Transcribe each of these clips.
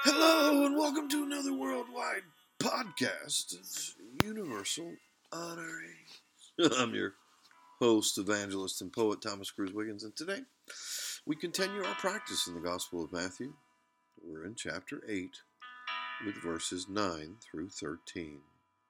Hello and welcome to another worldwide podcast of Universal Honoring. I'm your host, evangelist, and poet Thomas Cruz Wiggins, and today we continue our practice in the Gospel of Matthew. We're in chapter 8 with verses 9 through 13.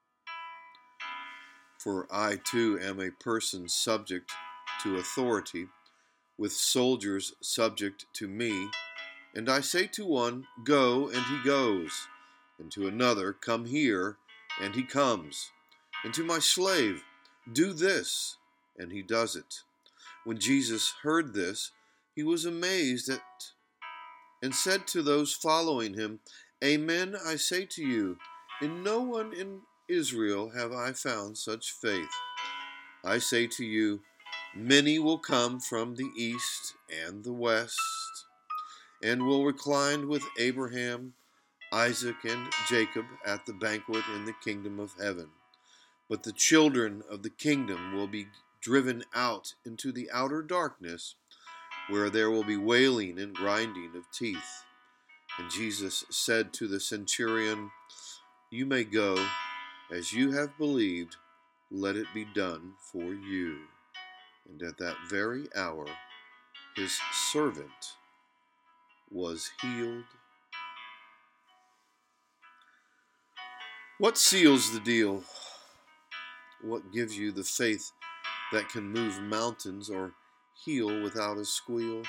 For I too am a person subject to authority, with soldiers subject to me. And I say to one, Go, and he goes, and to another, Come here, and he comes, and to my slave, Do this, and he does it. When Jesus heard this, he was amazed and said to those following him, Amen, I say to you, in no one in Israel have I found such faith. I say to you, many will come from the east and the west, and will recline with Abraham, Isaac, and Jacob at the banquet in the kingdom of heaven. But the children of the kingdom will be driven out into the outer darkness, where there will be wailing and grinding of teeth. And Jesus said to the centurion, You may go, as you have believed, let it be done for you. And at that very hour his servant was healed. What seals the deal? What gives you the faith that can move mountains or heal without a squeal?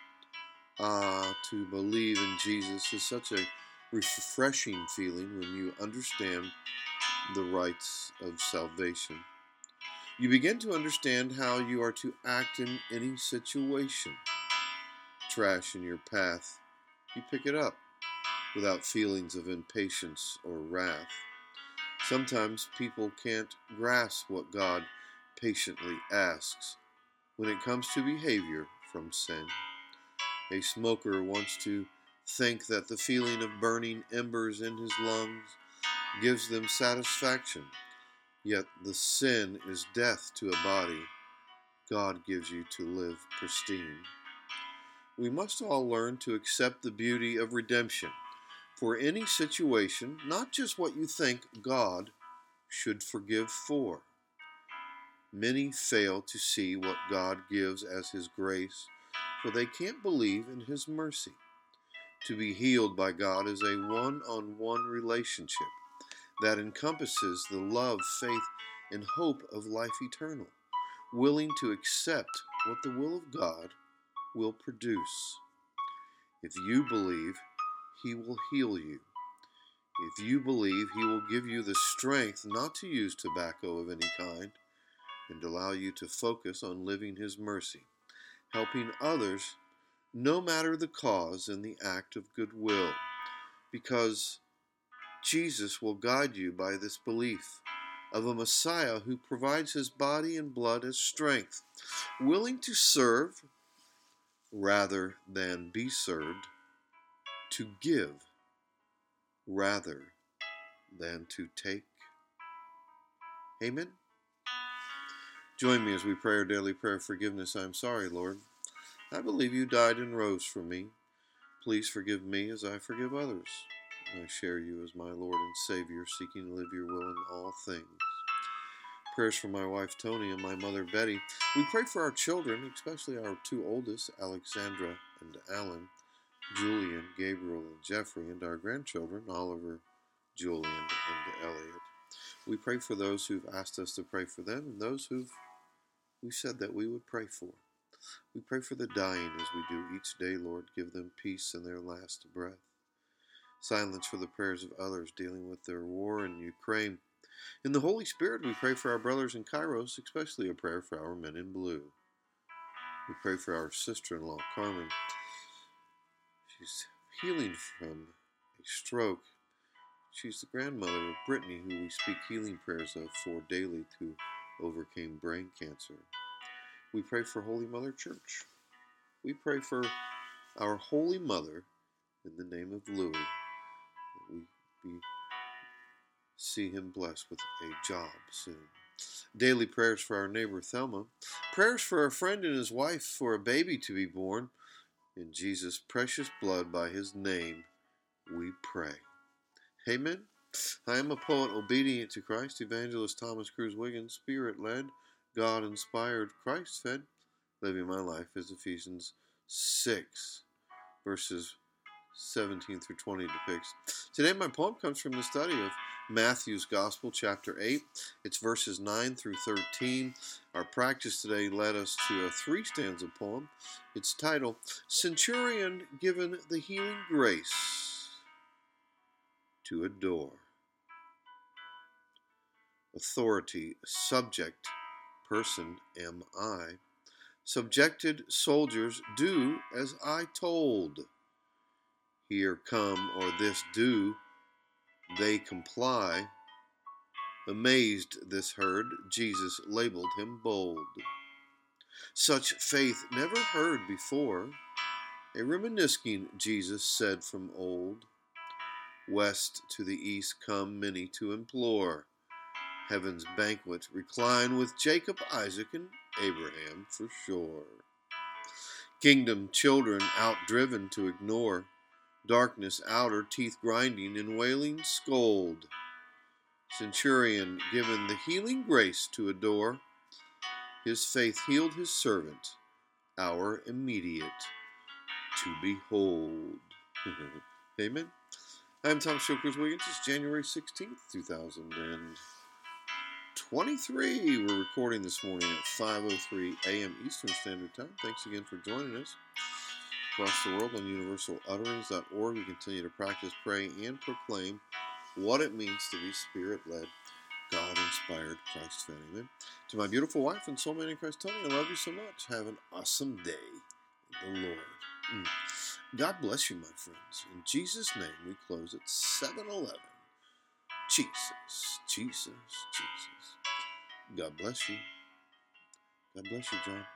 To believe in Jesus is such a refreshing feeling when you understand the rights of salvation. You begin to understand how you are to act in any situation. Trash in your path, you pick it up without feelings of impatience or wrath. Sometimes people can't grasp what God patiently asks when it comes to behavior from sin. A smoker wants to think that the feeling of burning embers in his lungs gives them satisfaction, yet the sin is death to a body God gives you to live pristine. We must all learn to accept the beauty of redemption for any situation, not just what you think God should forgive for. Many fail to see what God gives as His grace, for they can't believe in His mercy. To be healed by God is a one-on-one relationship that encompasses the love, faith, and hope of life eternal, willing to accept what the will of God will produce. If you believe, He will heal you. If you believe, He will give you the strength not to use tobacco of any kind and allow you to focus on living His mercy, helping others no matter the cause in the act of goodwill, because Jesus will guide you by this belief of a Messiah who provides His body and blood as strength, willing to serve rather than be served, to give rather than to take. Amen. Join me as we pray our daily prayer of forgiveness. I am sorry, Lord. I believe you died and rose for me. Please forgive me as I forgive others. I share you as my Lord and Savior, seeking to live your will in all things. Prayers for my wife Tony and my mother Betty. We pray for our children, especially our two oldest, Alexandra and Alan, Julian, Gabriel, and Jeffrey, and our grandchildren, Oliver, Julian, and Elliot. We pray for those who've asked us to pray for them and those we said that we would pray for. We pray for the dying as we do each day, Lord. Give them peace in their last breath. Silence for the prayers of others dealing with their war in Ukraine. In the Holy Spirit, we pray for our brothers in Kairos, especially a prayer for our men in blue. We pray for our sister-in-law, Carmen. She's healing from a stroke. She's the grandmother of Brittany, who we speak healing prayers of for daily, who overcame brain cancer. We pray for Holy Mother Church. We pray for our Holy Mother in the name of Louis, that we see him blessed with a job soon. Daily prayers for our neighbor Thelma. Prayers for a friend and his wife for a baby to be born. In Jesus' precious blood, by His name, we pray. Amen. I am a poet obedient to Christ, evangelist Thomas Cruz Wiggins, Spirit-led, God-inspired, Christ-fed, living my life as Ephesians 6, verses 17 through 20 depicts. Today my poem comes from the study of Matthew's Gospel, chapter 8. It's verses 9 through 13. Our practice today led us to a three-stanza poem. It's titled, Centurion Given the Healing Grace to Adore. Authority, subject, person am I. Subjected soldiers, do as I told. Here come, or this do, they comply. Amazed this herd, Jesus labeled him bold. Such faith never heard before, a reminiscing Jesus said from old. West to the east come many to implore. Heaven's banquet recline with Jacob, Isaac, and Abraham for sure. Kingdom children outdriven to ignore. Darkness outer, teeth grinding in wailing scold. Centurion given the healing grace to adore. His faith healed his servant, our immediate to behold. Amen. I'm Tom Cruz Wiggins. It's January 16th, 2023. We're recording this morning at 5:03 a.m. Eastern Standard Time. Thanks again for joining us. Across the world on universalutterings.org, we continue to practice, pray, and proclaim what it means to be Spirit-led, God-inspired, Christ-fed. Amen. To my beautiful wife and soulmate in Christ, Tony, I love you so much. Have an awesome day in the Lord. God bless you, my friends. In Jesus' name, we close at 7:11. Jesus, Jesus, Jesus. God bless you. God bless you, John.